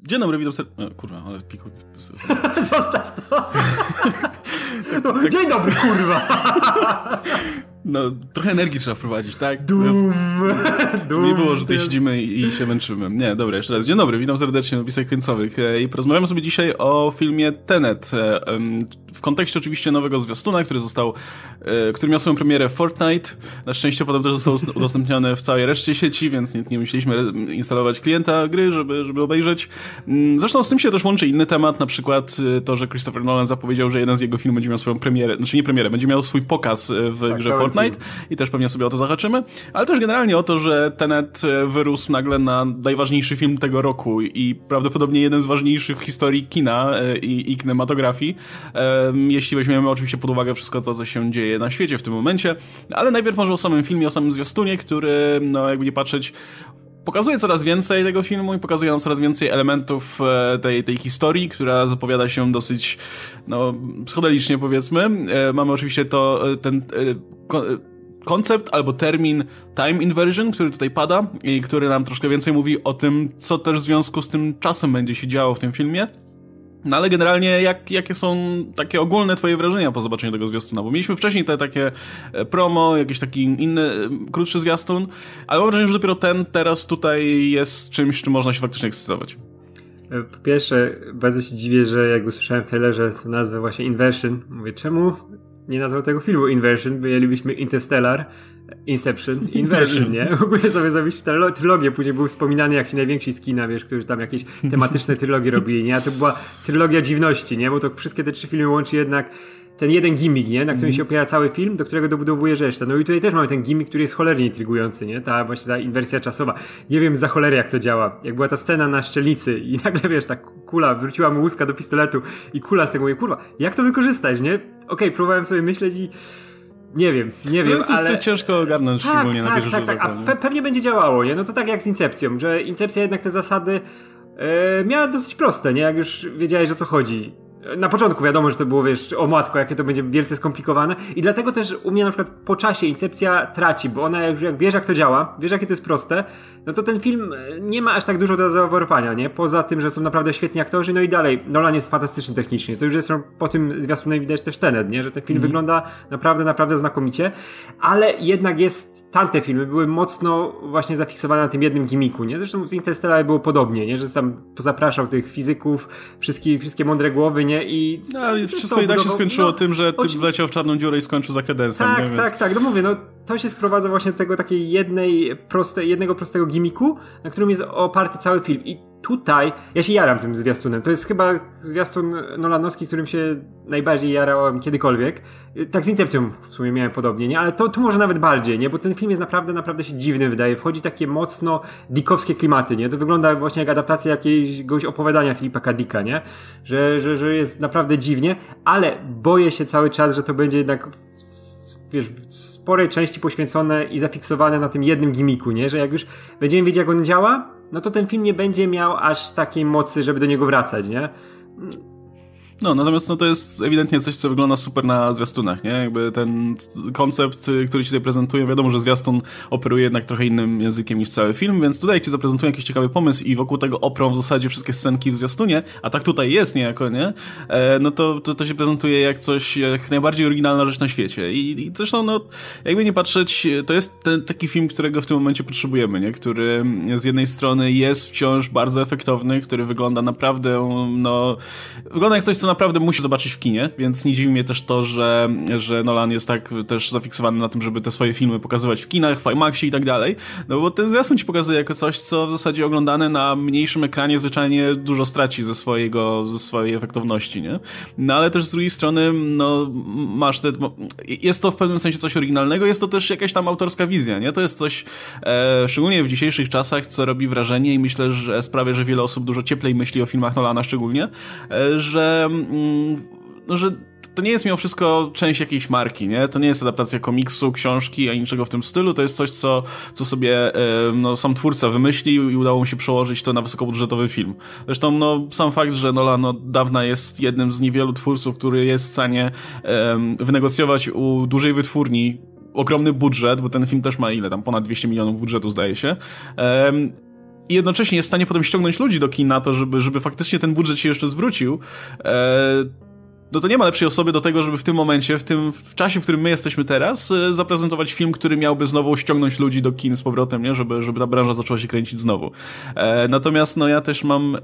Dzień dobry, witam serdecznie. Kurwa, ale piku. Zostaw to! Dzień dobry, kurwa! No, trochę energii trzeba wprowadzić, tak? Dum. Nie było, że tutaj siedzimy i się męczymy. Nie, dobra, jeszcze raz. Dzień dobry, witam serdecznie na Napisach Końcowych. I porozmawiamy sobie dzisiaj o filmie Tenet. W kontekście oczywiście nowego zwiastuna, który miał swoją premierę w Fortnite. Na szczęście potem też został udostępniony w całej reszcie sieci, więc nie musieliśmy instalować klienta gry, żeby obejrzeć. Zresztą z tym się też łączy inny temat, na przykład to, że Christopher Nolan zapowiedział, że jeden z jego filmów będzie miał swoją premierę, znaczy nie premierę, będzie miał swój pokaz w grze Fortnite i też pewnie sobie o to zahaczymy, ale też generalnie o to, że Tenet wyrósł nagle na najważniejszy film tego roku i prawdopodobnie jeden z ważniejszych w historii kina i kinematografii, jeśli weźmiemy oczywiście pod uwagę wszystko to, co się dzieje na świecie w tym momencie, ale najpierw może o samym filmie, o samym zwiastunie, który, no jakby nie patrzeć, pokazuje coraz więcej tego filmu i pokazuje nam coraz więcej elementów tej historii, która zapowiada się dosyć, no, psychodelicznie powiedzmy. Mamy oczywiście ten koncept albo termin time inversion, który tutaj pada i który nam troszkę więcej mówi o tym, co też w związku z tym czasem będzie się działo w tym filmie. No ale generalnie jakie są takie ogólne twoje wrażenia po zobaczeniu tego zwiastuna? Bo mieliśmy wcześniej te takie promo, jakiś taki inny, krótszy zwiastun, ale mam wrażenie, że dopiero ten teraz tutaj jest czymś, czym można się faktycznie ekscytować. Po pierwsze, bardzo się dziwię, że jak usłyszałem w trailerze tę nazwę właśnie Inversion, mówię, czemu nie nazwał tego filmu Inversion? Wyjęlibyśmy Interstellar, Inception, Inversion, nie? W ogóle sobie zrobić trylogię, później był wspominany jak ci najwięksi z kina, wiesz, którzy tam jakieś tematyczne trylogie robili, nie? A to była trylogia dziwności, nie? Bo to wszystkie te 3 filmy łączy jednak ten jeden gimmick, nie? Na którym się opiera cały film, do którego dobudowujesz resztę. No i tutaj też mamy ten gimmick, który jest cholernie intrygujący, nie? Ta inwersja czasowa. Nie wiem za cholerę jak to działa. Jak była ta scena na szczelicy i nagle, wiesz, ta kula wróciła mu łuska do pistoletu i kula z tego mówi, kurwa, jak to wykorzystać, nie? Okej, próbowałem sobie myśleć i nie wiem, jest ale... ciężko ogarnąć, szczególnie na pierwszy rzut oka. A pewnie będzie działało, nie? No to tak jak z Incepcją, że Incepcja jednak te zasady miała dosyć proste, nie? Jak już wiedziałeś, o co chodzi. Na początku wiadomo, że to było, wiesz, o matko, jakie to będzie wielce skomplikowane i dlatego też u mnie na przykład po czasie Incepcja traci, bo ona jak wiesz, jak to działa, wiesz, jakie to jest proste, no to ten film nie ma aż tak dużo do zaoferowania, nie? Poza tym, że są naprawdę świetni aktorzy, no i dalej, Nolan jest fantastyczny technicznie, co już jest po tym zwiastunie widać też Tenet, nie? Że ten film wygląda naprawdę znakomicie, ale jednak tamte filmy były mocno właśnie zafiksowane na tym jednym gimmicku, nie? Zresztą z Interstellar było podobnie, nie? Że tam pozapraszał tych fizyków, wszystkie mądre głowy, nie? I wszystko i tak się skończyło tym, że typ wleciał w czarną dziurę i skończył za kredensem. Tak, no mówię, no to się sprowadza właśnie do tego takiej jednego prostego gimmicku, na którym jest oparty cały film. I tutaj ja się jaram tym zwiastunem. To jest chyba zwiastun nolanowski, którym się najbardziej jarałem kiedykolwiek. Tak z Incepcją w sumie miałem podobnie, nie? Ale tu może nawet bardziej, nie? Bo ten film jest naprawdę się dziwny, wydaje. Wchodzi takie mocno dickowskie klimaty, nie? To wygląda właśnie jak adaptacja jakiegoś opowiadania Philipa K. Dicka, nie? Że jest naprawdę dziwnie, ale boję się cały czas, że to będzie jednak wiesz, w sporej części poświęcone i zafiksowane na tym jednym gimmicku, nie? Że jak już będziemy wiedzieć, jak on działa, no to ten film nie będzie miał aż takiej mocy, żeby do niego wracać, nie? No, natomiast to jest ewidentnie coś, co wygląda super na zwiastunach, nie? Jakby ten koncept, który ci tutaj prezentuję, wiadomo, że zwiastun operuje jednak trochę innym językiem niż cały film, więc tutaj jak ci zaprezentuję jakiś ciekawy pomysł i wokół tego oprą w zasadzie wszystkie scenki w zwiastunie, a tak tutaj jest niejako, nie? No to się prezentuje jak coś, jak najbardziej oryginalna rzecz na świecie. I zresztą, no, jakby nie patrzeć, to jest taki film, którego w tym momencie potrzebujemy, nie? Który z jednej strony jest wciąż bardzo efektowny, który wygląda naprawdę, no, wygląda jak coś, co naprawdę musi zobaczyć w kinie, więc nie dziwi mnie też to, że Nolan jest tak też zafiksowany na tym, żeby te swoje filmy pokazywać w kinach, w IMAXie i tak dalej, no bo ten zwiastun ci pokazuje jako coś, co w zasadzie oglądane na mniejszym ekranie zwyczajnie dużo straci ze swojej efektowności, nie? No ale też z drugiej strony, no masz jest to w pewnym sensie coś oryginalnego, jest to też jakaś tam autorska wizja, nie? To jest coś, szczególnie w dzisiejszych czasach, co robi wrażenie i myślę, że sprawia, że wiele osób dużo cieplej myśli o filmach Nolana szczególnie, że to nie jest mimo wszystko część jakiejś marki, nie? To nie jest adaptacja komiksu, książki, ani niczego w tym stylu, to jest coś, co sobie sam twórca wymyślił i udało mu się przełożyć to na wysokobudżetowy film. Zresztą sam fakt, że Nolan od dawna jest jednym z niewielu twórców, który jest w stanie wynegocjować u dużej wytwórni ogromny budżet, bo ten film też ma ile tam, ponad 200 milionów budżetu zdaje się, i jednocześnie jest w stanie potem ściągnąć ludzi do kina, to żeby faktycznie ten budżet się jeszcze zwrócił, no to nie ma lepszej osoby do tego, żeby w tym momencie, w czasie, w którym my jesteśmy teraz, zaprezentować film, który miałby znowu ściągnąć ludzi do kin z powrotem, nie? Żeby ta branża zaczęła się kręcić znowu. Natomiast no ja też mam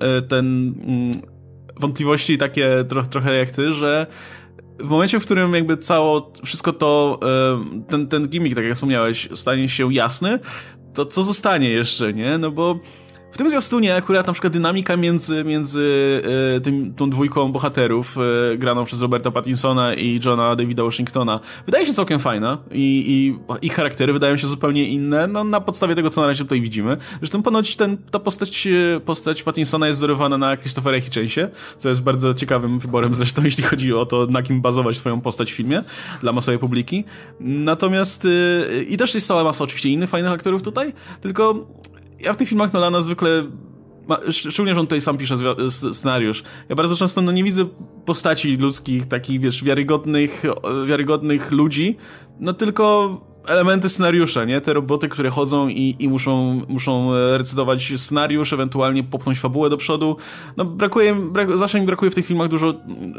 wątpliwości takie trochę jak ty, że w momencie, w którym jakby wszystko to, ten gimmick, tak jak wspomniałeś, stanie się jasny, to co zostanie jeszcze, nie? No bo w tym zwiastunie akurat na przykład dynamika między tą dwójką bohaterów graną przez Roberta Pattinsona i Johna Davida Washingtona wydaje się całkiem fajna i ich charaktery wydają się zupełnie inne, no na podstawie tego, co na razie tutaj widzimy. Zresztą ponoć ta postać Pattinsona jest wzorowana na Christophera Hitchensie, co jest bardzo ciekawym wyborem zresztą, jeśli chodzi o to, na kim bazować swoją postać w filmie dla masowej publiki. Natomiast i też jest cała masa oczywiście innych fajnych aktorów tutaj, tylko ja w tych filmach Nolana zwykle, szczególnie, że on tutaj sam pisze scenariusz, ja bardzo często nie widzę postaci ludzkich, takich, wiesz, wiarygodnych ludzi, no tylko elementy scenariusza, nie? Te roboty, które chodzą i muszą recytować scenariusz, ewentualnie popchnąć fabułę do przodu. No zawsze mi brakuje w tych filmach dużo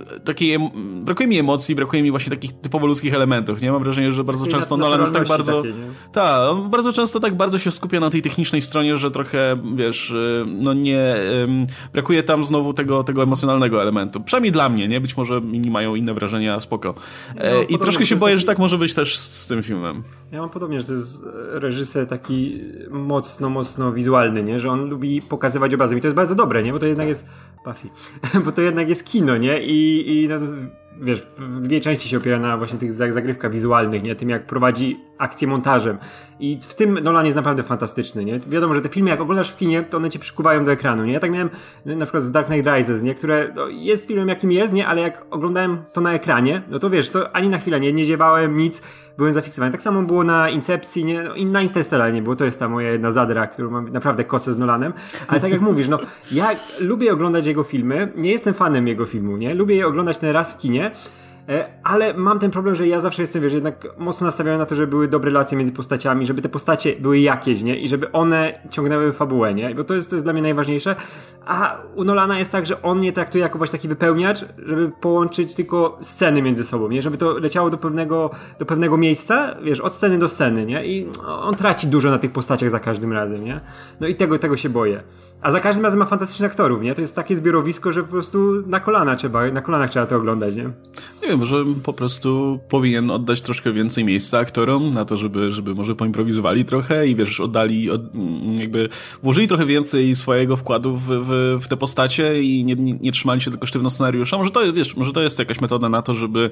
brakuje mi emocji, brakuje mi właśnie takich typowo ludzkich elementów, nie? Mam wrażenie, że bardzo często Nolan jest tak bardzo... on bardzo często tak bardzo się skupia na tej technicznej stronie, że trochę, wiesz, no nie... brakuje tam znowu tego emocjonalnego elementu. Przynajmniej dla mnie, nie? Być może inni mają inne wrażenia, spoko. I troszkę się boję, że tak może być też z tym filmem. Ja mam podobnie, że to jest reżyser taki mocno wizualny, nie? Że on lubi pokazywać obrazem i to jest bardzo dobre, nie? Bo to jednak jest Buffy, bo to jednak jest kino, nie? I no, wiesz, w dwie części się opiera na właśnie tych zagrywkach wizualnych, nie? Tym jak prowadzi akcję montażem. I w tym Nolan jest naprawdę fantastyczny, nie? Wiadomo, że te filmy jak oglądasz w kinie, to one cię przykuwają do ekranu, nie? Ja tak miałem na przykład z Dark Knight Rises, nie? Które no, jest filmem jakim jest, nie? Ale jak oglądałem to na ekranie, no to wiesz, to ani na chwilę nie ziewałem, nic, byłem zafiksowany. Tak samo było na Incepcji, nie? No, i na Interstellar nie było, to jest ta moja jedna zadra, którą mam naprawdę kosę z Nolanem, ale tak jak mówisz, no ja lubię oglądać jego filmy, nie jestem fanem jego filmu, nie? Lubię je oglądać ten raz w kinie, ale mam ten problem, że ja zawsze jestem, wiesz, jednak mocno nastawiony na to, żeby były dobre relacje między postaciami, żeby te postacie były jakieś, nie? I żeby one ciągnęły fabułę, nie? Bo to jest dla mnie najważniejsze. A u Nolana jest tak, że on nie traktuje jako właśnie taki wypełniacz, żeby połączyć tylko sceny między sobą, nie? Żeby to leciało do pewnego miejsca, wiesz, od sceny do sceny, nie? I on traci dużo na tych postaciach za każdym razem, nie? No i tego się boję. A za każdym razem ma fantastycznych aktorów, nie? To jest takie zbiorowisko, że po prostu na kolanach trzeba to oglądać, nie? Nie wiem, może po prostu powinien oddać troszkę więcej miejsca aktorom na to, żeby może poimprowizowali trochę i wiesz, jakby włożyli trochę więcej swojego wkładu w te postacie i nie trzymali się tylko sztywno scenariusza. Może to jest jakaś metoda na to, żeby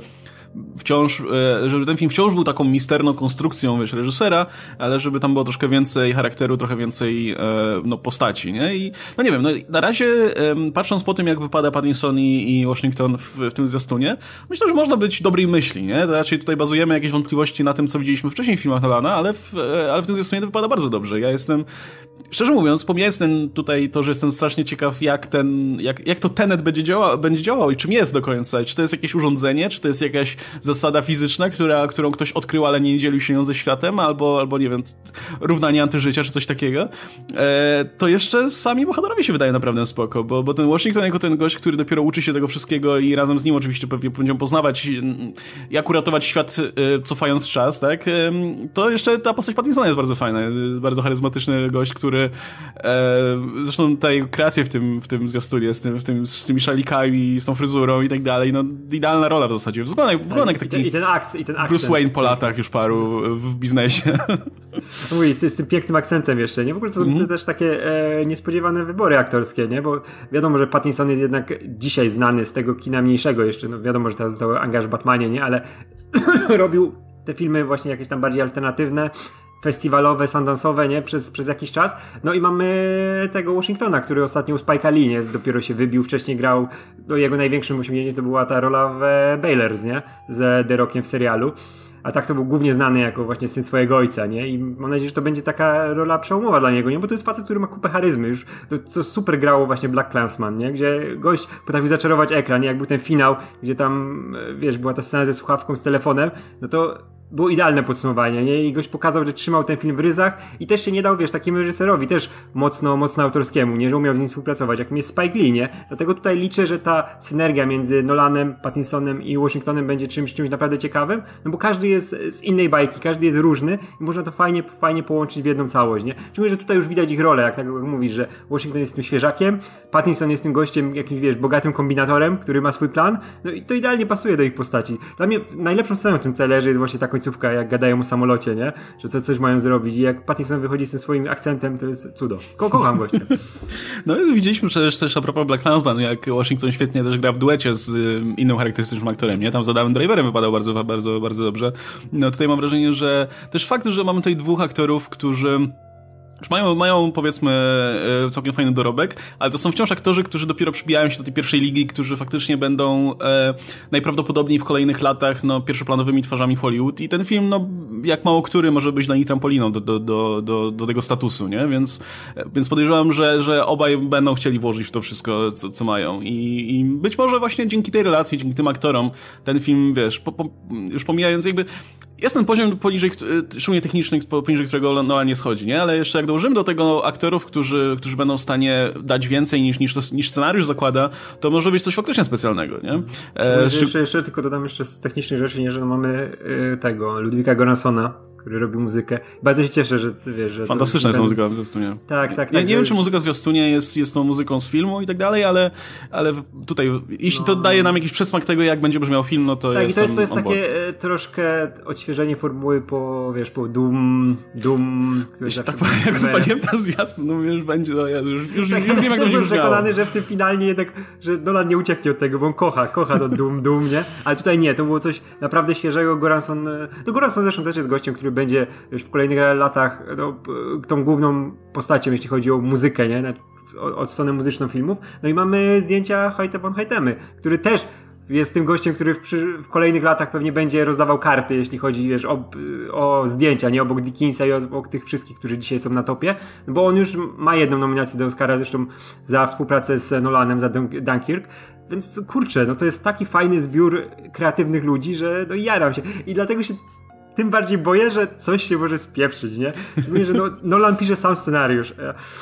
ten film wciąż był taką misterną konstrukcją, wiesz, reżysera, ale żeby tam było troszkę więcej charakteru, trochę więcej postaci, nie? I no nie wiem, no na razie patrząc po tym, jak wypada Pattinson i Washington w tym zwiastunie, myślę, że można być dobrej myśli, nie? To raczej tutaj bazujemy jakieś wątpliwości na tym, co widzieliśmy wcześniej w filmach Nolana, ale w tym zwiastunie to wypada bardzo dobrze. Ja jestem, szczerze mówiąc, pomijając to, że jestem strasznie ciekaw, jak to Tenet będzie działał i czym jest do końca. Czy to jest jakieś urządzenie, czy to jest jakaś zasada fizyczna, którą ktoś odkrył, ale nie dzielił się nią ze światem, albo nie wiem, równanie antyżycia, czy coś takiego. To jeszcze sami bohaterowie się wydają naprawdę spoko, bo ten Washington jako ten gość, który dopiero uczy się tego wszystkiego i razem z nim oczywiście pewnie będziemy poznawać, jak uratować świat cofając czas, tak? To jeszcze ta postać Pattinsona jest bardzo fajna, bardzo charyzmatyczny gość, który zresztą ta jego kreacja w tym zwiastunie, z tymi szalikami, z tą fryzurą i tak dalej, no idealna rola w zasadzie. Wygląda jak taki i ten akcent. Bruce Wayne po latach już paru w biznesie. Mówi, z tym pięknym akcentem jeszcze, nie? W ogóle to są też takie niespodziewane wybory aktorskie, nie? Bo wiadomo, że Pattinson jest jednak dzisiaj znany z tego kina mniejszego jeszcze, no wiadomo, że teraz został angaż w Batmanie, nie? Ale robił te filmy właśnie jakieś tam bardziej alternatywne, festiwalowe, sundance'owe, nie? Przez jakiś czas. No i mamy tego Washingtona, który ostatnio u Spike'a Lee, nie? Dopiero się wybił, wcześniej grał, no jego największym osiągnięciem to była ta rola w Baylers, nie? Z The Rockiem w serialu. A tak to był głównie znany jako właśnie syn swojego ojca, nie? I mam nadzieję, że to będzie taka rola przełomowa dla niego, nie? Bo to jest facet, który ma kupę charyzmy. Już to super grało właśnie Black Klansman, nie? Gdzie gość potrafił zaczarować ekran, nie? Jak był ten finał, gdzie tam, wiesz, była ta scena ze słuchawką, z telefonem, no to było idealne podsumowanie, nie? I gość pokazał, że trzymał ten film w ryzach i też się nie dał, wiesz, takiemu reżyserowi, też mocno autorskiemu, nie? Że umiał z nim współpracować, jakim jest Spike Lee, nie? Dlatego tutaj liczę, że ta synergia między Nolanem, Pattinsonem i Washingtonem będzie czymś naprawdę ciekawym, no bo każdy jest z innej bajki, każdy jest różny i można to fajnie połączyć w jedną całość, nie? Szczególnie, że tutaj już widać ich rolę, jak mówisz, że Washington jest tym świeżakiem, Pattinson jest tym gościem, jakimś, wiesz, bogatym kombinatorem, który ma swój plan, no i to idealnie pasuje do ich postaci. Dla mnie najlepszą sceną w tym trailerze jest właśnie ta końcówka, jak gadają o samolocie, nie? Że coś mają zrobić i jak Pattinson wychodzi z tym swoim akcentem, to jest cudo. Kocham gościa. No i widzieliśmy przecież też a propos Black Klansman, jak Washington świetnie też gra w duecie z innym charakterystycznym aktorem, nie? Tam z Adamem Driverem wypadał bardzo dobrze. No tutaj mam wrażenie, że też fakt, że mamy tutaj dwóch aktorów, którzy już mają powiedzmy całkiem fajny dorobek, ale to są wciąż aktorzy, którzy dopiero przybijają się do tej pierwszej ligi, którzy faktycznie będą najprawdopodobniej w kolejnych latach pierwszoplanowymi twarzami w Hollywood i ten film, jak mało który może być dla nich trampoliną do tego statusu, nie? Więc podejrzewam, że obaj będą chcieli włożyć w to wszystko, co mają i być może właśnie dzięki tej relacji, dzięki tym aktorom ten film, wiesz, już pomijając jakby jest ten poziom poniżej, szczególnie techniczny, poniżej którego Nolan nie schodzi, nie? Ale jeszcze jak dołożymy do tego aktorów, którzy będą w stanie dać więcej niż scenariusz zakłada, to może być coś faktycznie specjalnego, nie? Jeszcze tylko dodam jeszcze z technicznych rzeczy, nie, że mamy tego Ludwika Göranssona, który robi muzykę. Bardzo się cieszę, że ty wiesz, że... Fantastyczna jest muzyka w zwiastunie. Tak. Nie wiem, czy muzyka w zwiastunie jest tą muzyką z filmu i tak dalej, ale tutaj, jeśli to daje nam jakiś przesmak tego, jak będzie brzmiał film, no to tak, jest i to jest takie troszkę odświeżenie formuły po Doom, który tak jak odpaliłem ten zwiastun, no już będzie, no ja już wiem, jak to będzie brzmiało. Przekonany, że w tym finalnie jednak, że Nolan nie ucieknie od tego, bo on kocha to Doom, nie? Ale tutaj nie, to było coś naprawdę świeżego. Göransson zresztą też jest gościem, który będzie już w kolejnych latach tą główną postacią, jeśli chodzi o muzykę, nie? Od strony muzyczną filmów. No i mamy zdjęcia Hoyte von Hoytemy, który też jest tym gościem, który w kolejnych latach pewnie będzie rozdawał karty, jeśli chodzi, wiesz, o zdjęcia, nie obok Dickinsa i obok tych wszystkich, którzy dzisiaj są na topie, no bo on już ma jedną nominację do Oscara, zresztą za współpracę z Nolanem, za Dunkirk, więc kurczę, no to jest taki fajny zbiór kreatywnych ludzi, że jaram się i dlatego się tym bardziej boję, że coś się może spieprzyć, nie? Mówię, że Nolan pisze sam scenariusz.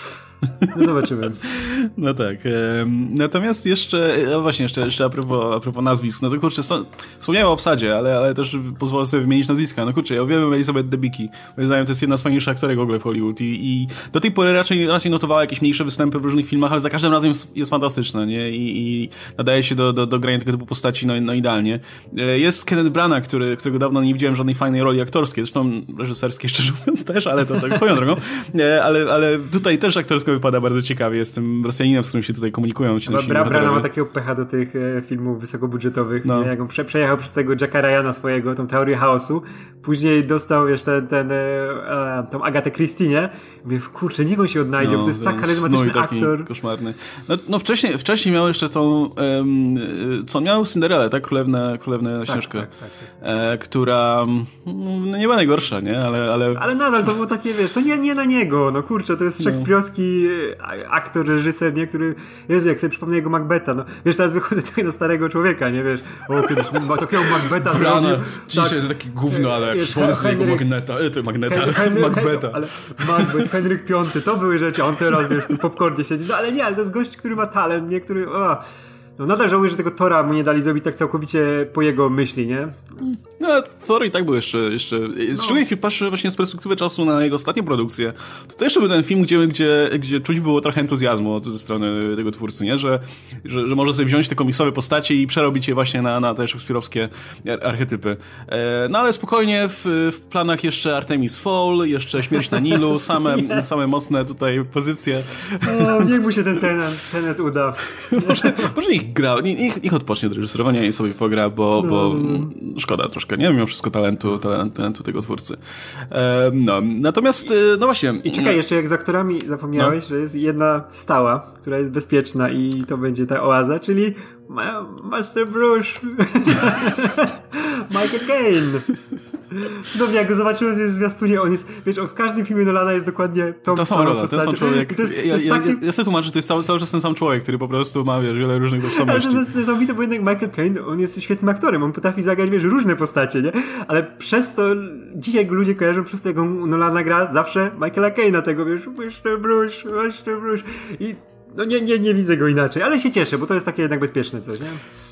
No zobaczymy. No tak. Natomiast jeszcze a propos nazwisk, no to kurczę, wspomniałem o obsadzie, ale też pozwolę sobie wymienić nazwiska. No kurczę, ja uwielbiam Elizabeth Debicki. Moim zdaniem to jest jedna z fajniejszych aktorek w ogóle w Hollywood i do tej pory raczej notowała jakieś mniejsze występy w różnych filmach, ale za każdym razem jest fantastyczna, nie? I nadaje się do grania tego typu postaci, no idealnie. Jest Kenneth Branagh, którego dawno nie widziałem żadnej fajnej roli aktorskiej, zresztą reżyserskiej szczerze mówiąc też, ale to tak swoją drogą. Ale tutaj też aktorsko wypada bardzo ciekawie. Jestem Rosjaninem, z którym się tutaj komunikują. Brana ma takiego pecha do tych filmów wysokobudżetowych. No. Jak on przejechał przez tego Jacka Ryana swojego, tą teorię chaosu. Później dostał, wiesz, tą Agatę Christie, nie? Mówię, kurczę, niech on się odnajdzie, bo to jest tak charyzmatyczny aktor. Koszmarny. No wcześniej miał jeszcze tą co miał Cinderellę, tak? Królewna Śnieżkę. Tak. Która nie była najgorsza, nie? Ale nadal to było takie, wiesz, to nie na niego. No kurczę, to jest szekspirowski aktor, reżyser, nie? Który, Jezu, jak sobie przypomnę jego Macbetha, no wiesz, teraz wychodzę tutaj na starego człowieka, nie? Wiesz, kiedyś takiego Macbetha zrobił. Dzisiaj to takie gówno, ale jak przypomnę sobie jego Macbetha. Ale Macbeth, Henryk V, to były rzeczy, on teraz, wiesz, w popcornie siedzi, no ale nie, ale to jest gość, który ma talent, nie? Który, no nadal żałuję, że tego Thora mu nie dali zrobić tak całkowicie po jego myśli, nie? No, Thor i tak był jeszcze. Szczególnie jak patrzę właśnie z perspektywy czasu na jego ostatnie produkcje, to jeszcze był ten film, gdzie czuć było trochę entuzjazmu ze strony tego twórcy, nie? Że może sobie wziąć te komiksowe postacie i przerobić je właśnie na te szekspirowskie archetypy. No ale spokojnie, w planach jeszcze Artemis Fowl, jeszcze Śmierć na Nilu, same mocne tutaj pozycje. Niech mu się ten Tenet uda. Może niech gra, niech odpocznie od reżyserowania i sobie pogra, bo szkoda troszkę, nie? Mimo wszystko talentu tego twórcy. Natomiast, no właśnie. I czekaj, jeszcze jak z aktorami zapomniałeś, że jest jedna stała, która jest bezpieczna i to będzie ta oaza, czyli Master Bruce. Michael Caine. No jak go zobaczyłem w zwiastunie, on jest, wiesz, w każdym filmie Nolana jest dokładnie ta sama rola, ten sam człowiek. Ja sobie tłumaczę, że to jest cały czas ten sam człowiek, który po prostu ma, wiesz, wiele różnych tożsamości. Ale to jest niesamowite, bo jednak Michael Caine, on jest świetnym aktorem, on potrafi zagrać, wiesz, różne postacie, nie? Ale przez to, dzisiaj go ludzie kojarzą przez to, jak Nolana gra, zawsze Michaela Caine'a tego, wiesz, Mr. Bruce. I no nie widzę go inaczej, ale się cieszę, bo to jest takie jednak bezpieczne coś, nie?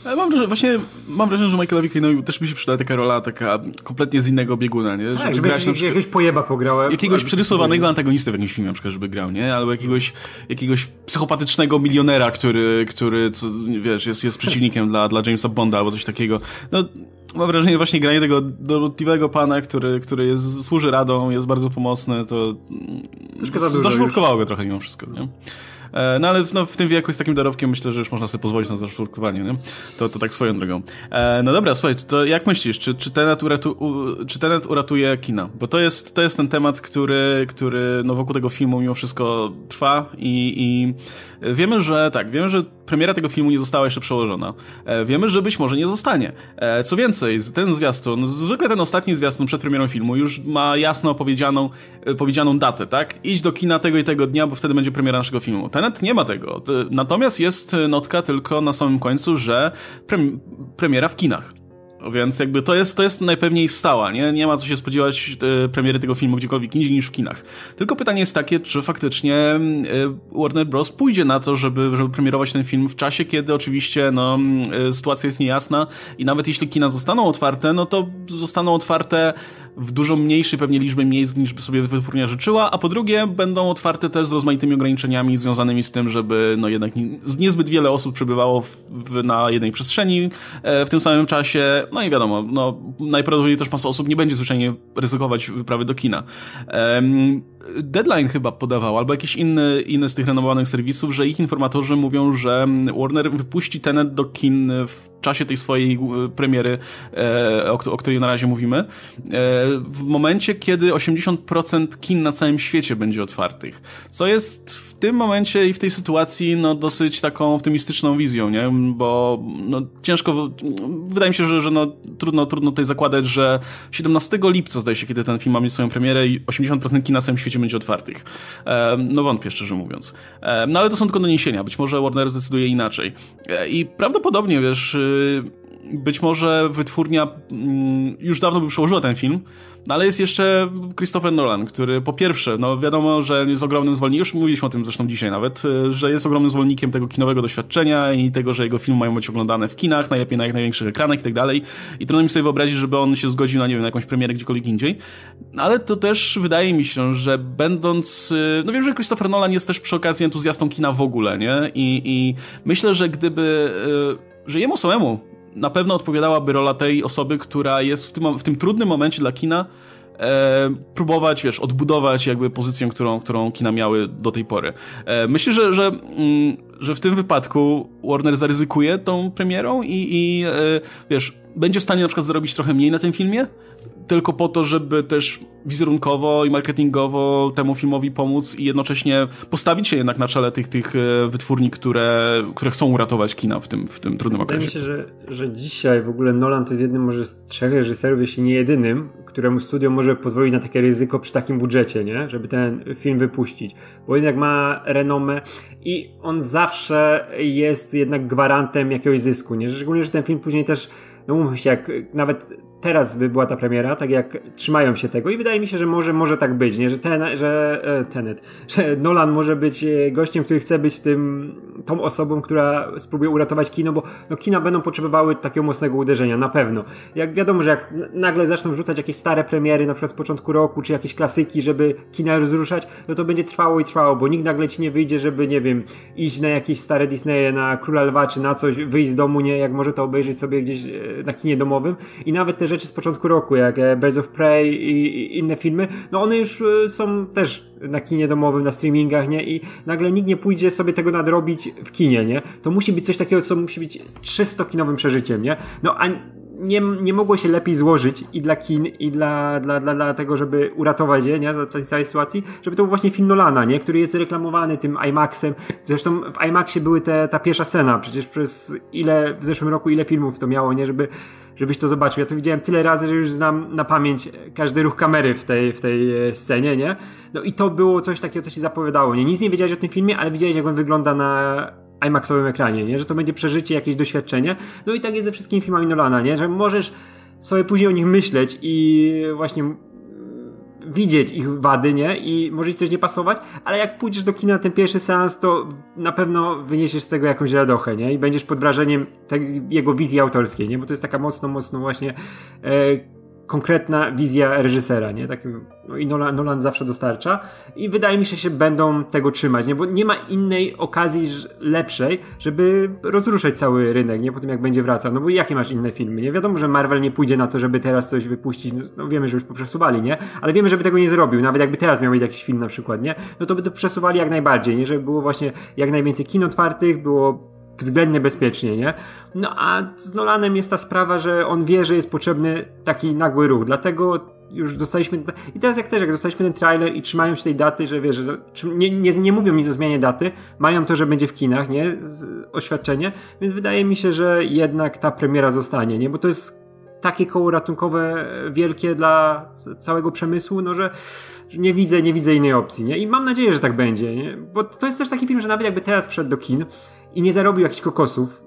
Mam wrażenie, że Michaelowi Caine'owi też by się przydała taka rola, taka kompletnie z innego bieguna, nie? Tak, żeby grać jakiegoś pojeba pograła. Jakiegoś przerysowanego antagonistę w jakimś filmie na przykład, żeby grał, nie? Albo jakiegoś psychopatycznego milionera, który co, wiesz, jest przeciwnikiem dla Jamesa Bonda albo coś takiego. No, mam wrażenie, właśnie granie tego dorotliwego pana, który służy radą, jest bardzo pomocny, to zaszufladkowało go trochę mimo wszystko, nie? No ale w tym wieku z takim dorobkiem myślę, że już można sobie pozwolić na zaszufladkowanie, nie? To tak swoją drogą. No dobra, słuchaj, to jak myślisz, czy Tenet uratuje kina? Bo to jest ten temat, który no wokół tego filmu mimo wszystko trwa i wiemy, że premiera tego filmu nie została jeszcze przełożona. Wiemy, że być może nie zostanie. Co więcej, ten zwiastun, zwykle ten ostatni zwiastun przed premierą filmu już ma jasno powiedzianą datę, tak? Idź do kina tego i tego dnia, bo wtedy będzie premiera naszego filmu. Tenet nie ma tego. Natomiast jest notka tylko na samym końcu, że premiera w kinach. Więc jakby to jest najpewniej stała, nie? Nie ma co się spodziewać premiery tego filmu gdziekolwiek indziej niż w kinach. Tylko pytanie jest takie, czy faktycznie Warner Bros. Pójdzie na to, żeby premierować ten film w czasie, kiedy oczywiście sytuacja jest niejasna i nawet jeśli kina zostaną otwarte, no to zostaną otwarte w dużo mniejszej pewnie liczbie miejsc, niż by sobie wytwórnia życzyła, a po drugie będą otwarte też z rozmaitymi ograniczeniami związanymi z tym, żeby jednak niezbyt wiele osób przebywało na jednej przestrzeni w tym samym czasie. No i wiadomo, najprawdopodobniej też masa osób nie będzie zwyczajnie ryzykować wyprawy do kina. Deadline chyba podawał, albo jakiś inny z tych renomowanych serwisów, że ich informatorzy mówią, że Warner wypuści Tenet do kin w czasie tej swojej premiery, o której na razie mówimy, w momencie, kiedy 80% kin na całym świecie będzie otwartych. Co jest w tym momencie i w tej sytuacji dosyć taką optymistyczną wizją, nie? Bo ciężko, wydaje mi się, że trudno tutaj zakładać, że 17 lipca, zdaje się, kiedy ten film ma mieć swoją premierę i 80% kin na całym świecie będzie otwartych. Wątpię, szczerze mówiąc. Ale to są tylko doniesienia. Być może Warner zdecyduje inaczej. I prawdopodobnie, wiesz, być może wytwórnia już dawno by przełożyła ten film, ale jest jeszcze Christopher Nolan, który po pierwsze, wiadomo, że jest ogromnym zwolennikiem, już mówiliśmy o tym zresztą dzisiaj nawet, że jest ogromnym zwolennikiem tego kinowego doświadczenia i tego, że jego filmy mają być oglądane w kinach, najlepiej na jak największych ekranach i tak dalej. I trudno mi sobie wyobrazić, żeby on się zgodził na jakąś premierę gdziekolwiek indziej. Ale to też wydaje mi się, że będąc... wiem, że Christopher Nolan jest też przy okazji entuzjastą kina w ogóle, nie? I myślę, że że jemu samemu na pewno odpowiadałaby rola tej osoby, która jest w tym trudnym momencie dla kina próbować, wiesz, odbudować jakby pozycję, którą kina miały do tej pory. Myślę, że w tym wypadku Warner zaryzykuje tą premierą i wiesz, będzie w stanie na przykład zarobić trochę mniej na tym filmie, tylko po to, żeby też wizerunkowo i marketingowo temu filmowi pomóc i jednocześnie postawić się jednak na czele tych wytwórni, które chcą uratować kina w tym trudnym okresie. Wydaje mi się, że dzisiaj w ogóle Nolan to jest jednym może z 3 reżyserów, jeśli nie jedynym, któremu studio może pozwolić na takie ryzyko przy takim budżecie, nie? Żeby ten film wypuścić. Bo jednak ma renomę i on zawsze jest jednak gwarantem jakiegoś zysku, nie? Szczególnie, że ten film później też, umówmy się, jak nawet teraz by była ta premiera, tak jak trzymają się tego i wydaje mi się, że może tak być, nie? Że Nolan może być gościem, który chce być tą osobą, która spróbuje uratować kino, bo kina będą potrzebowały takiego mocnego uderzenia, na pewno. Jak wiadomo, że jak nagle zaczną wrzucać jakieś stare premiery, na przykład z początku roku, czy jakieś klasyki, żeby kina rozruszać, to będzie trwało, bo nikt nagle ci nie wyjdzie, żeby, nie wiem, iść na jakieś stare Disneye, na Króla Lwa, czy na coś, wyjść z domu, nie? Jak może to obejrzeć sobie gdzieś na kinie domowym i nawet te rzeczy z początku roku, jak Birds of Prey i inne filmy, one już są też na kinie domowym, na streamingach, nie? I nagle nikt nie pójdzie sobie tego nadrobić w kinie, nie? To musi być coś takiego, co musi być 300-kinowym przeżyciem, nie? A nie mogło się lepiej złożyć i dla kin, i dla tego, żeby uratować je, nie? Tej całej sytuacji, żeby to był właśnie film Nolana, nie? Który jest reklamowany tym IMAX-em. Zresztą w IMAXie były ta pierwsza scena, przecież w zeszłym roku ile filmów to miało, nie? Żeby żebyś to zobaczył. Ja to widziałem tyle razy, że już znam na pamięć każdy ruch kamery w tej scenie, nie? No i to było coś takiego, co ci zapowiadało, nie? Nic nie wiedziałeś o tym filmie, ale widziałeś, jak on wygląda na IMAX-owym ekranie, nie? Że to będzie przeżycie, jakieś doświadczenie. No i tak jest ze wszystkimi filmami Nolana, nie? Że możesz sobie później o nich myśleć i właśnie widzieć ich wady, nie? I może ci coś nie pasować, ale jak pójdziesz do kina na ten pierwszy seans, to na pewno wyniesiesz z tego jakąś radochę, nie? I będziesz pod wrażeniem jego wizji autorskiej, nie? Bo to jest taka mocno właśnie konkretna wizja reżysera, nie? Tak, no i Nolan zawsze dostarcza i wydaje mi się, że się będą tego trzymać, nie? Bo nie ma innej okazji lepszej, żeby rozruszać cały rynek, nie? Po tym jak będzie wracał, no bo jakie masz inne filmy, nie? Wiadomo, że Marvel nie pójdzie na to, żeby teraz coś wypuścić, no wiemy, że już poprzesuwali, nie? Ale wiemy, żeby tego nie zrobił, nawet jakby teraz miał być jakiś film na przykład, nie? No to by to przesuwali jak najbardziej, nie? Żeby było właśnie jak najwięcej kin otwartych, było względnie bezpiecznie, nie? No a z Nolanem jest ta sprawa, że on wie, że jest potrzebny taki nagły ruch, dlatego już dostaliśmy, i teraz jak dostaliśmy ten trailer i trzymają się tej daty, że wiesz, że nie mówią nic o zmianie daty, mają to, że będzie w kinach, nie? Oświadczenie, więc wydaje mi się, że jednak ta premiera zostanie, nie? Bo to jest takie koło ratunkowe wielkie dla całego przemysłu, no że nie widzę innej opcji, nie? I mam nadzieję, że tak będzie, nie? Bo to jest też taki film, że nawet jakby teraz wszedł do kin i nie zarobił jakichś kokosów,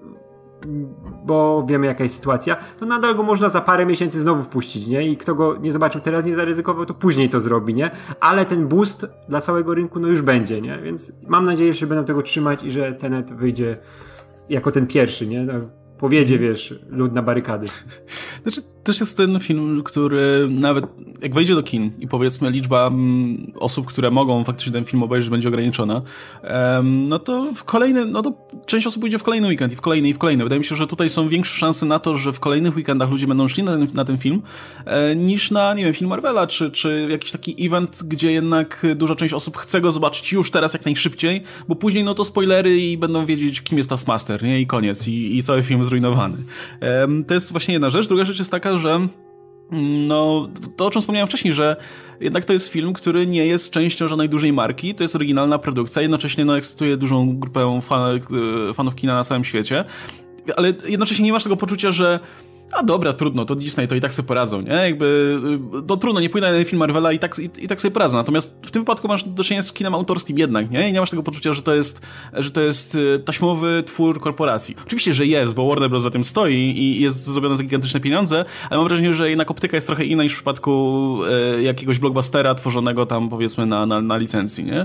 bo wiemy jaka jest sytuacja, to nadal go można za parę miesięcy znowu wpuścić, nie? I kto go nie zobaczył teraz, nie zaryzykował, to później to zrobi, nie? Ale ten boost dla całego rynku, no już będzie, nie? Więc mam nadzieję, że będą tego trzymać i że Tenet wyjdzie jako ten pierwszy, nie? Powiedzie, wiesz, lud na barykady. Znaczy, też jest ten film, który nawet jak wejdzie do kin i powiedzmy liczba osób, które mogą faktycznie ten film obejrzeć będzie ograniczona, no to część osób pójdzie w kolejny weekend i w kolejny. Wydaje mi się, że tutaj są większe szanse na to, że w kolejnych weekendach ludzie będą szli na ten film, niż na, nie wiem, film Marvela, czy jakiś taki event, gdzie jednak duża część osób chce go zobaczyć już teraz jak najszybciej, bo później no to spoilery i będą wiedzieć, kim jest Taskmaster, nie? I koniec. I cały film zrujnowany. To jest właśnie jedna rzecz. Druga rzecz jest taka, że no, to o czym wspomniałem wcześniej, że jednak to jest film, który nie jest częścią żadnej dużej marki, to jest oryginalna produkcja, jednocześnie no, ekscytuje dużą grupę fanów kina na całym świecie, ale jednocześnie nie masz tego poczucia, że a dobra, trudno, to Disney to i tak sobie poradzą, nie? Jakby, to trudno, nie pójdę na ten film Marvela i tak sobie poradzą. Natomiast w tym wypadku masz do czynienia z kinem autorskim jednak, nie? I nie masz tego poczucia, że to jest taśmowy twór korporacji. Oczywiście, że jest, bo Warner Bros. Za tym stoi i jest zrobione za gigantyczne pieniądze, ale mam wrażenie, że jednak optyka jest trochę inna niż w przypadku jakiegoś blockbustera tworzonego tam, powiedzmy, na licencji, nie?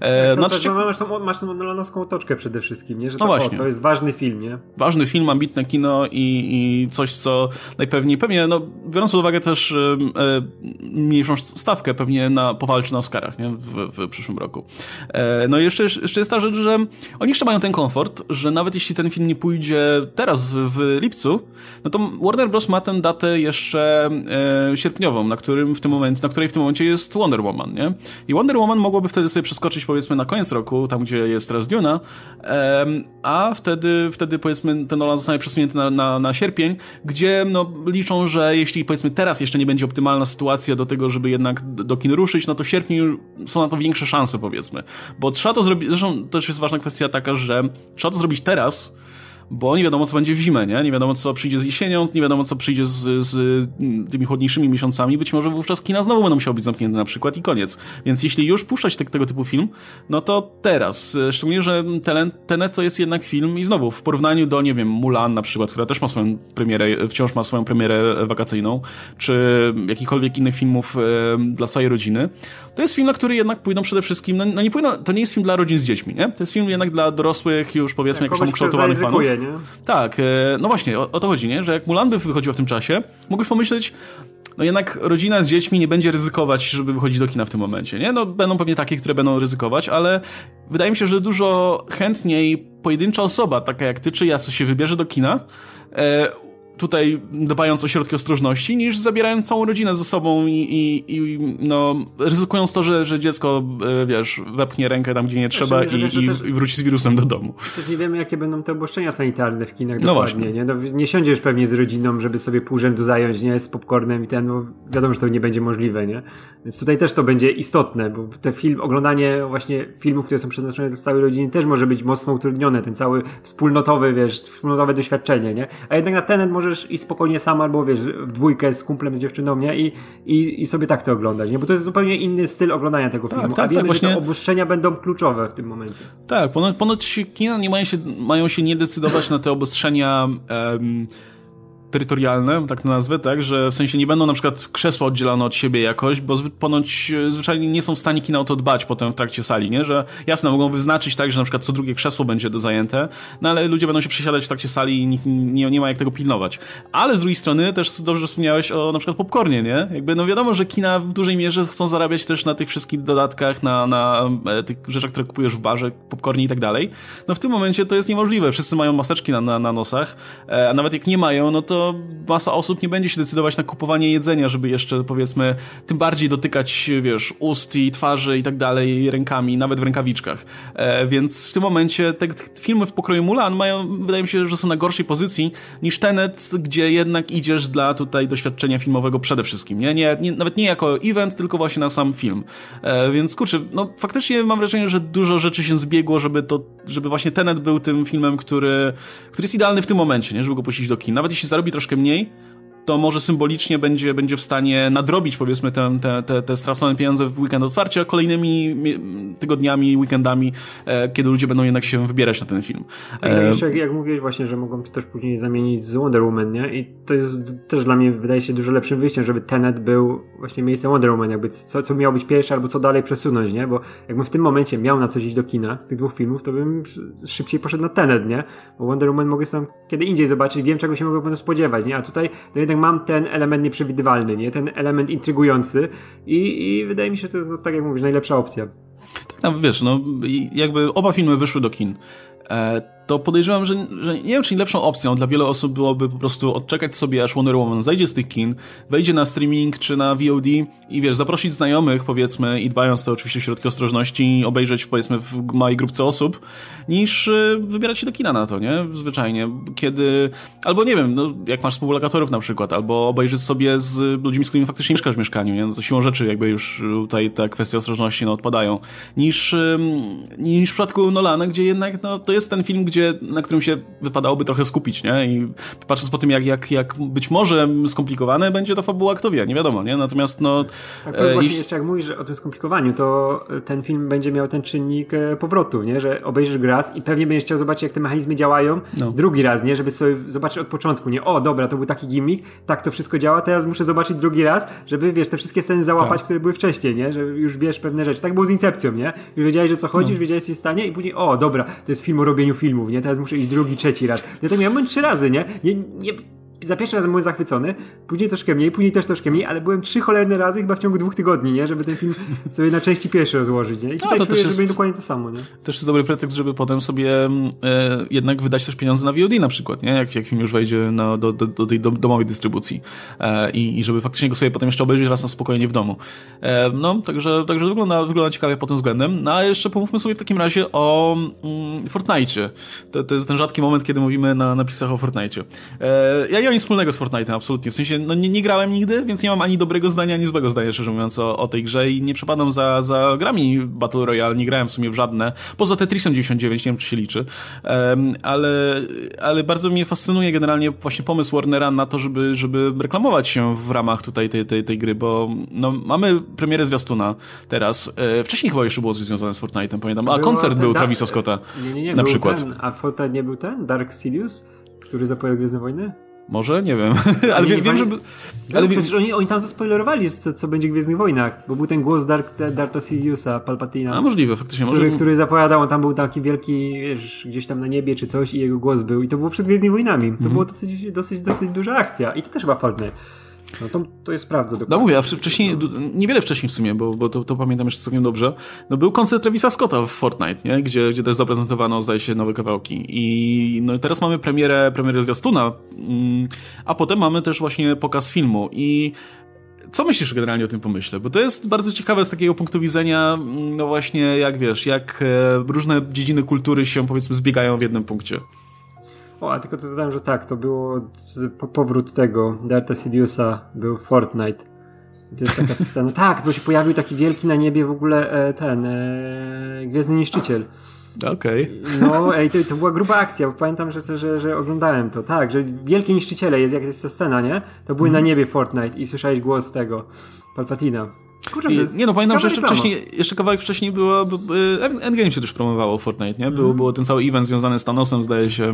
Masz tą nolanowską otoczkę przede wszystkim, nie? Że no właśnie. To jest ważny film, nie? Ważny film, ambitne kino i coś, co pewnie, no, biorąc pod uwagę też mniejszą stawkę, pewnie powalczy na Oscarach, nie? W przyszłym roku. No i jeszcze jest ta rzecz, że oni jeszcze mają ten komfort, że nawet jeśli ten film nie pójdzie teraz w lipcu, no to Warner Bros. Ma tę datę jeszcze sierpniową, na której w tym momencie jest Wonder Woman, nie? I Wonder Woman mogłoby wtedy sobie przeskoczyć, powiedzmy, na koniec roku, tam gdzie jest teraz Duna, a wtedy powiedzmy ten Nolan zostanie przesunięty na sierpień, gdzie no, liczą, że jeśli powiedzmy teraz jeszcze nie będzie optymalna sytuacja do tego, żeby jednak do kin ruszyć, no to w sierpniu są na to większe szanse, powiedzmy. Bo trzeba to zrobić, zresztą też jest ważna kwestia taka, że trzeba to zrobić teraz, bo nie wiadomo, co będzie w zimę, nie? Nie wiadomo, co przyjdzie z jesienią, nie wiadomo, co przyjdzie z tymi chłodniejszymi miesiącami. Być może wówczas kina znowu będą musiały być zamknięte na przykład i koniec. Więc jeśli już puszczać tego typu film, no to teraz. Szczególnie, że Tenet to jest jednak film i znowu w porównaniu do, nie wiem, Mulan na przykład, która też ma swoją premierę, wciąż ma swoją premierę wakacyjną, czy jakichkolwiek innych filmów dla całej rodziny, to jest film, na który jednak pójdą przede wszystkim, no nie pójdą, to nie jest film dla rodzin z dziećmi, nie? To jest film jednak dla dorosłych już, powiedzmy, jakichś tam ukształtowanych fanów. Nie? Tak, no właśnie, o to chodzi, nie? Że jak Mulan by wychodziła w tym czasie, mógłbyś pomyśleć, no jednak rodzina z dziećmi nie będzie ryzykować, żeby wychodzić do kina w tym momencie, nie? No będą pewnie takie, które będą ryzykować, ale wydaje mi się, że dużo chętniej pojedyncza osoba, taka jak ty czy ja, co się wybierze do kina, tutaj dbając o środki ostrożności, niż zabierając całą rodzinę ze sobą i no, ryzykując to, że dziecko, wiesz, wepchnie rękę tam, gdzie nie trzeba i wróci z wirusem do domu. Też nie wiemy, jakie będą te obostrzenia sanitarne w kinach dokładnie, nie? No, nie siądziesz pewnie z rodziną, żeby sobie pół rzędu zająć, nie? Z popcornem i bo wiadomo, że to nie będzie możliwe, nie? Więc tutaj też to będzie istotne, bo oglądanie właśnie filmów, które są przeznaczone dla całej rodziny też może być mocno utrudnione, ten cały wspólnotowe doświadczenie, nie? A jednak na Tenet może możesz iść spokojnie sam albo wiesz, w dwójkę z kumplem, z dziewczyną, nie? I sobie tak to oglądać, nie? Bo to jest zupełnie inny styl oglądania tego filmu, a wiemy, że te obostrzenia będą kluczowe w tym momencie. Tak, ponoć kina nie mają się nie decydować na te obostrzenia terytorialne, tak to nazwę, tak, że w sensie nie będą na przykład krzesła oddzielone od siebie jakoś, bo ponoć zwyczajnie nie są w stanie kina o to dbać potem w trakcie sali, nie, że jasne, mogą wyznaczyć tak, że na przykład co drugie krzesło będzie zajęte, no ale ludzie będą się przesiadać w trakcie sali i nikt nie ma jak tego pilnować. Ale z drugiej strony też dobrze wspomniałeś o na przykład popcornie, nie? Jakby no wiadomo, że kina w dużej mierze chcą zarabiać też na tych wszystkich dodatkach, na tych rzeczach, które kupujesz w barze, popcornie i tak dalej. No w tym momencie to jest niemożliwe. Wszyscy mają maseczki na nosach, a nawet jak nie mają, no to masa osób nie będzie się decydować na kupowanie jedzenia, żeby jeszcze, powiedzmy, tym bardziej dotykać, wiesz, ust i twarzy i tak dalej rękami, nawet w rękawiczkach. Więc w tym momencie te filmy w pokroju Mulan wydaje mi się, że są na gorszej pozycji niż Tenet, gdzie jednak idziesz dla tutaj doświadczenia filmowego przede wszystkim, nie? Nawet nie jako event, tylko właśnie na sam film. Więc kurczę, no faktycznie mam wrażenie, że dużo rzeczy się zbiegło, żeby właśnie Tenet był tym filmem, który jest idealny w tym momencie, nie? Żeby go puścić do kin. Nawet jeśli zarobi troszkę mniej, to może symbolicznie będzie w stanie nadrobić, powiedzmy, te stracone pieniądze w weekend otwarcia kolejnymi tygodniami, weekendami, kiedy ludzie będą jednak się wybierać na ten film. Jak mówiłeś właśnie, że mogą to też później zamienić z Wonder Woman, nie? I to jest też dla mnie, wydaje się, dużo lepszym wyjściem, żeby Tenet był właśnie miejscem Wonder Woman, jakby co miało być pierwsze, albo co dalej przesunąć, nie? Bo jakbym w tym momencie miał na coś iść do kina z tych dwóch filmów, to bym szybciej poszedł na Tenet, nie? Bo Wonder Woman mogę sam kiedy indziej zobaczyć, wiem, czego się mogę spodziewać, nie? A tutaj to jednak mam ten element nieprzewidywalny, nie? Ten element intrygujący i wydaje mi się, że to jest, no, tak jak mówisz, najlepsza opcja. Tak, no, wiesz, no jakby oba filmy wyszły do kin, to podejrzewam, że nie wiem, czy lepszą opcją dla wielu osób byłoby po prostu odczekać sobie, aż Wonder Woman zajdzie z tych kin, wejdzie na streaming czy na VOD i wiesz, zaprosić znajomych, powiedzmy, i dbając to oczywiście środki ostrożności, obejrzeć, powiedzmy, w małej grupce osób, niż wybierać się do kina na to, nie? Zwyczajnie. Kiedy, albo nie wiem, no, jak masz współlokatorów na przykład, albo obejrzeć sobie z ludźmi, z którymi faktycznie mieszkasz w mieszkaniu, nie? No to siłą rzeczy jakby już tutaj te kwestie ostrożności, no, odpadają. Niż w przypadku Nolana, gdzie jednak, no, to jest ten film, na którym się wypadałoby trochę skupić, nie? I patrząc po tym, jak być może skomplikowane będzie to fabuła, kto wie, nie wiadomo, nie? Natomiast, no... Tak, właśnie jeszcze jak mówisz o tym skomplikowaniu, to ten film będzie miał ten czynnik powrotu, nie? Że obejrzysz go raz i pewnie będziesz chciał zobaczyć, jak te mechanizmy działają drugi raz, nie? Żeby sobie zobaczyć od początku, nie? O, dobra, to był taki gimmick, tak to wszystko działa, teraz muszę zobaczyć drugi raz, żeby, wiesz, te wszystkie sceny załapać, które były wcześniej, nie? Że już wiesz pewne rzeczy. Tak było z Incepcją, nie? Już wiedziałeś, że co chodzi, już wiedziałeś, co się stanie i później, o, dobra, to jest film o robieniu filmów, nie? Teraz muszę iść drugi, trzeci raz. Ja to miałem 3 razy, nie? Za pierwszy raz byłem zachwycony, później troszkę mniej, później też troszkę mniej, ale byłem 3 cholerne razy chyba w ciągu 2 tygodni, nie? Żeby ten film sobie na części pierwsze rozłożyć, nie? I tutaj czuję, że będzie dokładnie to samo, nie? Też jest dobry pretekst, żeby potem sobie jednak wydać też pieniądze na VOD na przykład, nie? Jak film już wejdzie do tej domowej dystrybucji i żeby faktycznie go sobie potem jeszcze obejrzeć raz na spokojnie w domu. No, także wygląda ciekawie pod tym względem. No, a jeszcze pomówmy sobie w takim razie o Fortnite'cie. To jest ten rzadki moment, kiedy mówimy na napisach o Fortnite'cie. Ja nie mam nic wspólnego z Fortnite'em, absolutnie. W sensie, no nie grałem nigdy, więc nie mam ani dobrego zdania, ani złego zdania, szczerze mówiąc, o tej grze i nie przepadam za grami Battle Royale, nie grałem w sumie w żadne, poza Tetrisem 99, nie wiem, czy się liczy, ale bardzo mnie fascynuje generalnie właśnie pomysł Warnera na to, żeby reklamować się w ramach tutaj tej gry, bo no, mamy premierę zwiastuna teraz. Wcześniej chyba jeszcze było coś związane z Fortnite'em, pamiętam. A koncert był Travisa Scotta. Nie, na przykład. A Fortnite nie był ten? Dark Sidious? Który zapowiadał Gwiezdne Wojny? Może? Nie wiem. Ale wiem, że... Ale przecież oni tam zaspoilerowali, co będzie w Gwiezdnych Wojnach, bo był ten głos Dartha Sidiousa, Palpatina. A możliwe, faktycznie. Który zapowiadał, on tam był taki wielki, wiesz, gdzieś tam na niebie czy coś i jego głos był. I to było przed Gwiezdnymi Wojnami. To było dosyć duża akcja. I to też chyba Fortnite. No to jest prawda. Dokładnie. No mówię, a wcześniej, niewiele wcześniej w sumie, bo to pamiętam jeszcze całkiem dobrze, no był koncert Travisa Scotta w Fortnite, nie? Gdzie też zaprezentowano, zdaje się, nowe kawałki. I no teraz mamy premierę zwiastuna, a potem mamy też właśnie pokaz filmu. I co myślisz generalnie o tym pomyśle? Bo to jest bardzo ciekawe z takiego punktu widzenia, no właśnie, jak wiesz, jak różne dziedziny kultury się, powiedzmy, zbiegają w jednym punkcie. O, a tylko to dodałem, że tak, to było powrót tego Dartha Sidiousa, był Fortnite. To jest taka scena. Tak, bo się pojawił taki wielki na niebie w ogóle Gwiezdny Niszczyciel. Okej. No, to była gruba akcja, bo pamiętam, że oglądałem to, tak, że Wielkie Niszczyciele jak jest ta scena, nie? To były na niebie Fortnite i słyszałeś głos tego Palpatina. Kurczę, pamiętam, że jeszcze kawałek wcześniej było Endgame się też promowało Fortnite, nie? Było ten cały event związany z Thanosem, zdaje się.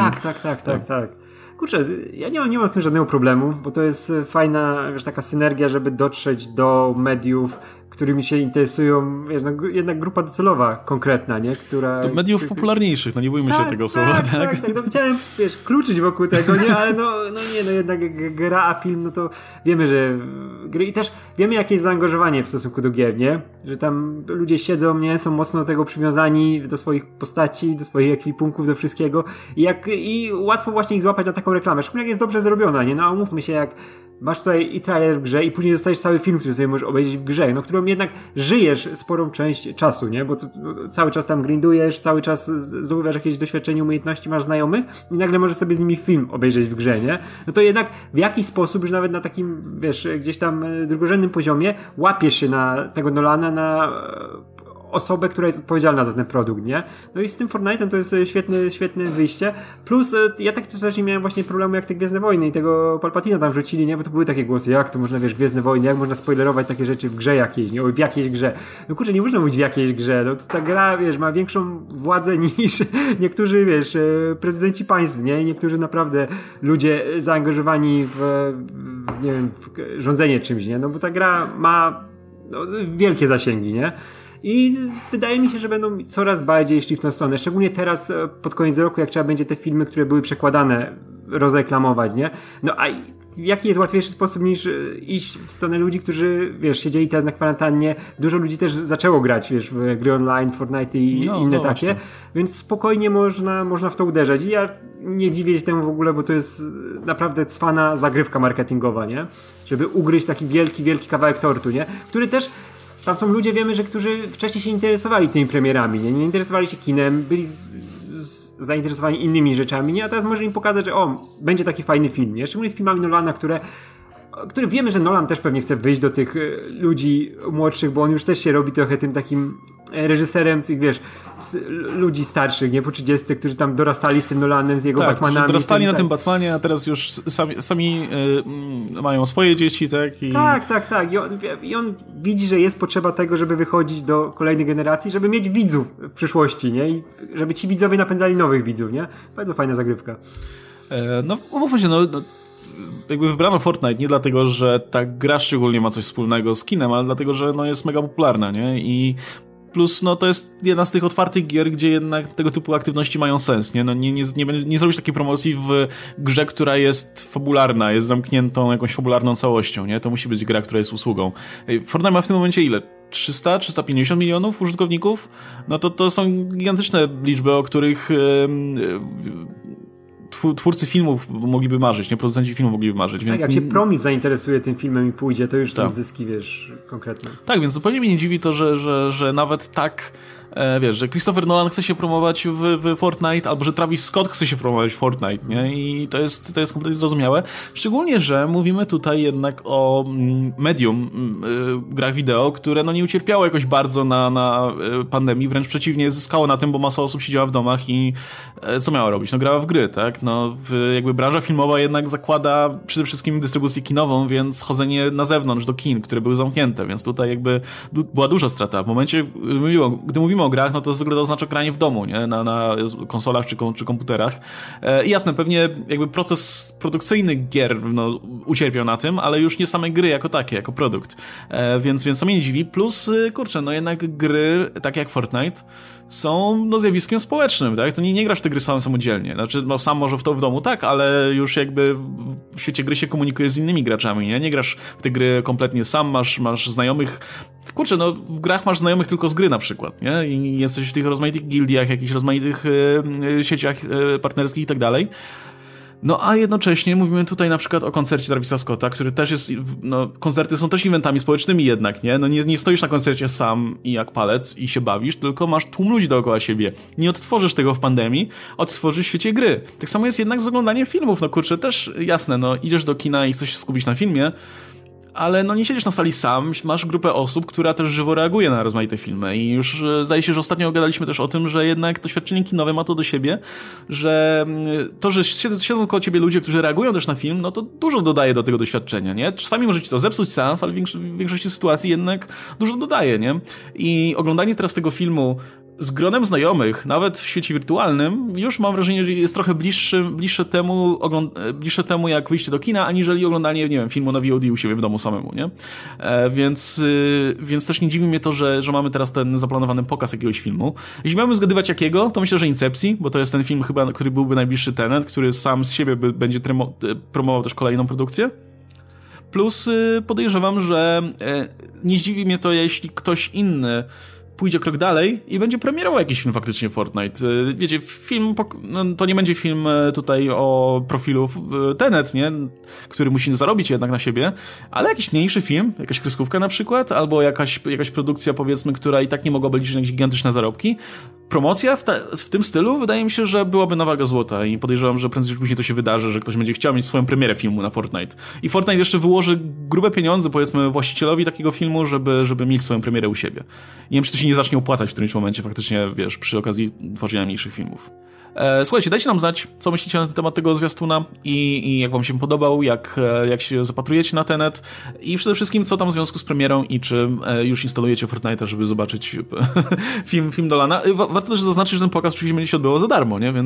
Tak. Kurczę, ja nie mam z tym żadnego problemu, bo to jest fajna, wiesz, taka synergia, żeby dotrzeć do mediów, którymi się interesują, wiesz, no, jednak grupa docelowa konkretna, nie? Która... Do mediów popularniejszych, no nie bójmy się tego słowa, tak? No chciałem, wiesz, kluczyć wokół tego, nie? Ale jednak gra a film, no to wiemy, że gry i też wiemy, jakie jest zaangażowanie w stosunku do gier, nie? Że tam ludzie siedzą, nie? Są mocno do tego przywiązani, do swoich postaci, do swoich ekwipunków, do wszystkiego i łatwo właśnie ich złapać na taką reklamę, szczególnie jak jest dobrze zrobiona, nie? No umówmy się, jak masz tutaj i trailer w grze i później dostajesz cały film, który sobie możesz obejrzeć w grze, no którą jednak żyjesz sporą część czasu, nie? Bo cały czas tam grindujesz, cały czas zdobywasz jakieś doświadczenie, umiejętności, masz znajomych i nagle możesz sobie z nimi film obejrzeć w grze, nie? No to jednak w jakiś sposób, już nawet na takim, wiesz, gdzieś tam drugorzędnym poziomie łapiesz się na tego Nolana, na osobę, która jest odpowiedzialna za ten produkt, nie? No i z tym Fortnite'em to jest świetne wyjście. Plus ja tak też nie miałem właśnie problemu jak te Gwiezdne Wojny i tego Palpatina tam wrzucili, nie? Bo to były takie głosy, jak to można, wiesz, Gwiezdne Wojny, jak można spoilerować takie rzeczy w grze jakiejś, nie? W jakiejś grze. No kurczę, nie można mówić w jakiejś grze. No to ta gra, wiesz, ma większą władzę niż niektórzy, wiesz, prezydenci państw, nie? I niektórzy naprawdę ludzie zaangażowani w nie wiem, w rządzenie czymś, nie? No bo ta gra ma wielkie zasięgi, nie? I wydaje mi się, że będą coraz bardziej szli w tę stronę. Szczególnie teraz pod koniec roku, jak trzeba będzie te filmy, które były przekładane, rozreklamować, nie? No a jaki jest łatwiejszy sposób niż iść w stronę ludzi, którzy, wiesz, siedzieli teraz na kwarantannie. Dużo ludzi też zaczęło grać, wiesz, w gry online, Fortnite i inne takie. Właśnie. Więc spokojnie można w to uderzać. I ja nie dziwię się temu w ogóle, bo to jest naprawdę cwana zagrywka marketingowa, nie? Żeby ugryźć taki wielki kawałek tortu, nie? Który też tam są ludzie, wiemy, że którzy wcześniej się interesowali tymi premierami, nie interesowali się kinem, byli zainteresowani innymi rzeczami, nie? A teraz może im pokazać, że będzie taki fajny film, nie? Szczególnie z filmami Nolana, które wiemy, że Nolan też pewnie chce wyjść do tych ludzi młodszych, bo on już też się robi trochę tym takim reżyserem tych, wiesz, ludzi starszych, nie? Po 30, którzy tam dorastali z tym Nolanem, z jego Batmanami. Dorastali na tym Batmanie, a teraz już sami mają swoje dzieci, tak? Tak. I on widzi, że jest potrzeba tego, żeby wychodzić do kolejnej generacji, żeby mieć widzów w przyszłości, nie? I żeby ci widzowie napędzali nowych widzów, nie? Bardzo fajna zagrywka. No, umówmy się, jakby wybrano Fortnite nie dlatego, że ta gra szczególnie ma coś wspólnego z kinem, ale dlatego, że jest mega popularna, nie? I plus, to jest jedna z tych otwartych gier, gdzie jednak tego typu aktywności mają sens, nie? Nie zrobisz takiej promocji w grze, która jest fabularna, jest zamkniętą jakąś fabularną całością, nie? To musi być gra, która jest usługą. Fortnite ma w tym momencie ile? 300-350 milionów użytkowników? No to są gigantyczne liczby, o których twórcy filmów mogliby marzyć, nie? Producenci filmów mogliby marzyć. Więc... Tak, jak się Promil zainteresuje tym filmem i pójdzie, to już są zyski, wiesz, konkretne. Tak, więc zupełnie mnie nie dziwi to, że nawet tak, wiesz, że Christopher Nolan chce się promować w Fortnite, albo że Travis Scott chce się promować w Fortnite, nie? I to jest kompletnie zrozumiałe. Szczególnie, że mówimy tutaj jednak o medium, grach wideo, które nie ucierpiało jakoś bardzo na pandemii, wręcz przeciwnie, zyskało na tym, bo masa osób siedziała w domach i co miała robić? Grała w gry, tak? Jakby branża filmowa jednak zakłada przede wszystkim dystrybucję kinową, więc chodzenie na zewnątrz do kin, które były zamknięte, więc tutaj jakby była duża strata. W momencie, gdy mówimy o grach, to zwykle to oznacza granie w domu, nie? Na konsolach czy komputerach. I jasne, pewnie jakby proces produkcyjny gier ucierpiał na tym, ale już nie same gry jako takie, jako produkt. Więc to mnie nie dziwi. Plus, kurczę, jednak gry, takie jak Fortnite, są zjawiskiem społecznym, tak? To nie grasz w te gry samodzielnie. Znaczy, sam może w to w domu, tak, ale już jakby w świecie gry się komunikuje z innymi graczami, nie? Nie grasz w te gry kompletnie sam, masz znajomych. Kurczę, w grach masz znajomych tylko z gry na przykład, nie? I jesteś w tych rozmaitych gildiach, jakichś rozmaitych sieciach partnerskich i tak dalej. A jednocześnie mówimy tutaj na przykład o koncercie Travisa Scotta, który też jest, koncerty są też eventami społecznymi jednak, nie? Nie stoisz na koncercie sam i jak palec i się bawisz, tylko masz tłum ludzi dookoła siebie. Nie odtworzysz tego w pandemii, odtworzysz w świecie gry. Tak samo jest jednak z oglądaniem filmów, kurczę, też jasne, idziesz do kina i chcesz się skupić na filmie, ale no nie siedzisz na sali sam, masz grupę osób, która też żywo reaguje na rozmaite filmy i już zdaje się, że ostatnio gadaliśmy też o tym, że jednak doświadczenie kinowe ma to do siebie, że to, że siedzą koło ciebie ludzie, którzy reagują też na film, no to dużo dodaje do tego doświadczenia, nie? Czasami może ci to zepsuć seans, ale w większości sytuacji jednak dużo dodaje, nie? I oglądanie teraz tego filmu z gronem znajomych, nawet w świecie wirtualnym, już mam wrażenie, że jest trochę bliższe temu jak wyjście do kina, aniżeli oglądanie, nie wiem, filmu na VOD u siebie w domu samemu, nie? Więc też nie dziwi mnie to, że mamy teraz ten zaplanowany pokaz jakiegoś filmu. Jeśli miałbym zgadywać jakiego, to myślę, że Incepcji, bo to jest ten film chyba, który byłby najbliższy Tenet, który sam z siebie będzie promował też kolejną produkcję. Plus podejrzewam, że nie zdziwi mnie to, jeśli ktoś inny pójdzie krok dalej i będzie premierował jakiś film faktycznie Fortnite. Wiecie, film, to nie będzie film tutaj o profilu Tenet, nie? Który musi zarobić jednak na siebie, ale jakiś mniejszy film, jakaś kreskówka na przykład, albo jakaś produkcja, powiedzmy, która i tak nie mogłaby liczyć na jakieś gigantyczne zarobki. Promocja w tym stylu wydaje mi się, że byłaby na wagę złota i podejrzewam, że prędzej czy później to się wydarzy, że ktoś będzie chciał mieć swoją premierę filmu na Fortnite. I Fortnite jeszcze wyłoży grube pieniądze, powiedzmy, właścicielowi takiego filmu, żeby mieć swoją premierę u siebie. Nie wiem, czy to się nie zacznie opłacać w którymś momencie faktycznie, wiesz, przy okazji tworzenia mniejszych filmów. Słuchajcie, dajcie nam znać, co myślicie na temat tego zwiastuna i jak wam się podobał, jak się zapatrujecie na Tenet i przede wszystkim, co tam w związku z premierą i czy już instalujecie Fortnite'a, żeby zobaczyć film Nolana. Warto też zaznaczyć, że ten pokaz oczywiście będzie się odbywał za darmo, nie?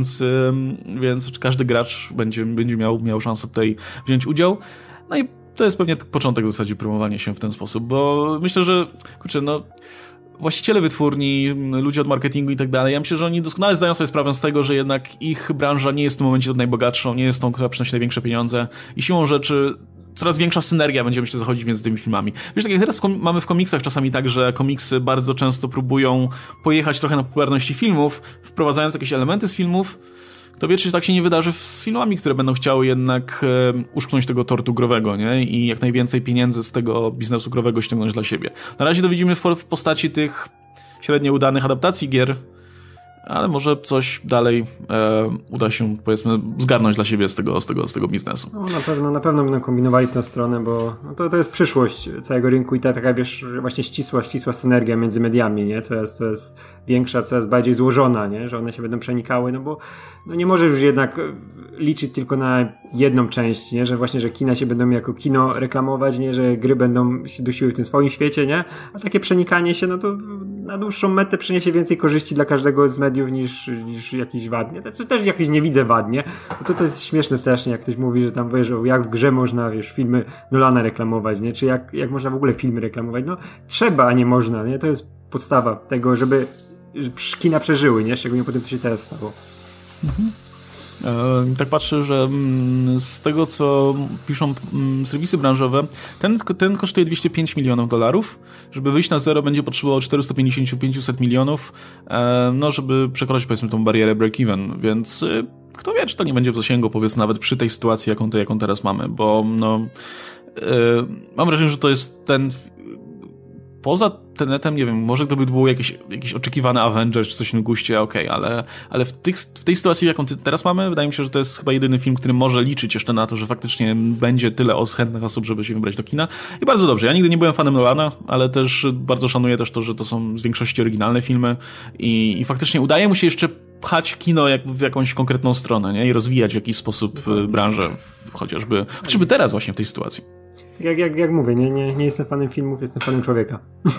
Więc każdy gracz będzie miał szansę tutaj wziąć udział. No i to jest pewnie początek w zasadzie promowania się w ten sposób, bo myślę, że kurczę, no właściciele wytwórni, ludzie od marketingu i tak dalej, ja myślę, że oni doskonale zdają sobie sprawę z tego, że jednak ich branża nie jest w tym momencie najbogatszą, nie jest tą, która przynosi największe pieniądze i siłą rzeczy coraz większa synergia będzie, myślę, zachodzić między tymi filmami. Wiesz, tak jak teraz mamy w komiksach czasami tak, że komiksy bardzo często próbują pojechać trochę na popularności filmów, wprowadzając jakieś elementy z filmów, to wie, czy tak się nie wydarzy z filmami, które będą chciały jednak uszknąć tego tortu growego, nie? I jak najwięcej pieniędzy z tego biznesu growego ściągnąć dla siebie. Na razie to widzimy w postaci tych średnio udanych adaptacji gier, ale może coś dalej uda się, powiedzmy, zgarnąć dla siebie z tego biznesu. No, na pewno będą kombinowali w tę stronę, bo no to jest przyszłość całego rynku i taka, wiesz, właśnie ścisła synergia między mediami, nie? Co jest większa, co jest bardziej złożona, nie? Że one się będą przenikały, no bo no nie możesz już jednak liczyć tylko na jedną część, nie? Że właśnie, że kina się będą jako kino reklamować, nie? Że gry będą się dusiły w tym swoim świecie, nie? A takie przenikanie się, no to na dłuższą metę przyniesie więcej korzyści dla każdego z mediów niż jakiś wad, nie? Znaczy, też jakiś nie widzę wad, nie? Bo to jest śmieszne strasznie, jak ktoś mówi, że tam wiesz, jak w grze można, wiesz, filmy Nolana reklamować, nie? Czy jak można w ogóle filmy reklamować? No trzeba, a nie można, nie? To jest podstawa tego, żeby kina przeżyły, nie? Szczególnie po tym, co się teraz stało. Tak patrzę, że z tego, co piszą serwisy branżowe, ten kosztuje $205 milionów. Żeby wyjść na zero, będzie potrzebował 450-500 milionów, no, żeby przekroczyć, powiedzmy, tą barierę break-even, więc kto wie, czy to nie będzie w zasięgu, powiedzmy, nawet przy tej sytuacji, jaką teraz mamy, bo no, mam wrażenie, że to jest ten... Poza Tenetem, nie wiem, może gdyby był jakiś oczekiwany Avengers czy coś w tym guście, okej, ale w tej sytuacji, jaką teraz mamy, wydaje mi się, że to jest chyba jedyny film, który może liczyć jeszcze na to, że faktycznie będzie tyle chętnych osób, żeby się wybrać do kina. I bardzo dobrze. Ja nigdy nie byłem fanem Nolana, ale też bardzo szanuję też to, że to są z większości oryginalne filmy i faktycznie udaje mu się jeszcze pchać kino w jakąś konkretną stronę, nie? I rozwijać w jakiś sposób branżę, chociażby teraz właśnie w tej sytuacji. Jak mówię, nie jestem fanem filmów, jestem fanem człowieka.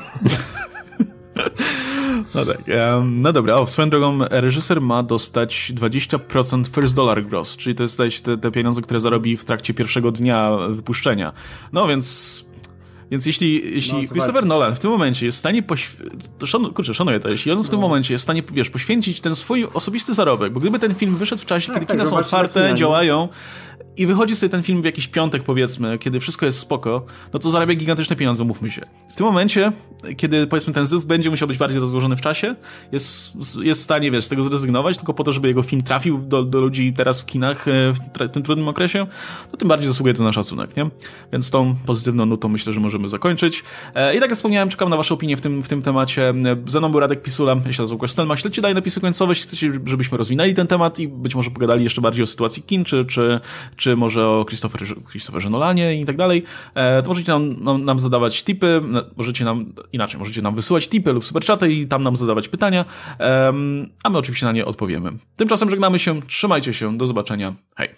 No tak. No dobra, swoją drogą reżyser ma dostać 20% first dollar gross, czyli to jest te pieniądze, które zarobi w trakcie pierwszego dnia wypuszczenia. No więc jeśli Christopher Nolan w tym momencie jest w stanie szanuję to, jeśli on w tym momencie jest w stanie, wiesz, poświęcić ten swój osobisty zarobek, bo gdyby ten film wyszedł w czasie, kiedy kina są otwarte, działają i wychodzi sobie ten film w jakiś piątek, powiedzmy, kiedy wszystko jest spoko, no to zarabia gigantyczne pieniądze, mówmy się. W tym momencie, kiedy, powiedzmy, ten zysk będzie musiał być bardziej rozłożony w czasie, jest w stanie, wiesz, z tego zrezygnować, tylko po to, żeby jego film trafił do ludzi teraz w kinach w tym trudnym okresie, no tym bardziej zasługuje to na szacunek, nie? Więc tą pozytywną nutą myślę, że możemy zakończyć. I tak jak wspomniałem, czekam na wasze opinie w tym temacie. Ze mną był Radek Pisula, ja się nazywam Łukasz Stelmach. Śledźcie dalej napisy końcowe, jeśli chcecie, żebyśmy rozwinęli ten temat i być może pogadali jeszcze bardziej o sytuacji kin, czy czy może o Christopherze Nolanie i tak dalej, to możecie nam zadawać tipy, możecie nam wysyłać tipy lub superchaty i tam nam zadawać pytania, a my oczywiście na nie odpowiemy. Tymczasem żegnamy się, trzymajcie się, do zobaczenia, hej!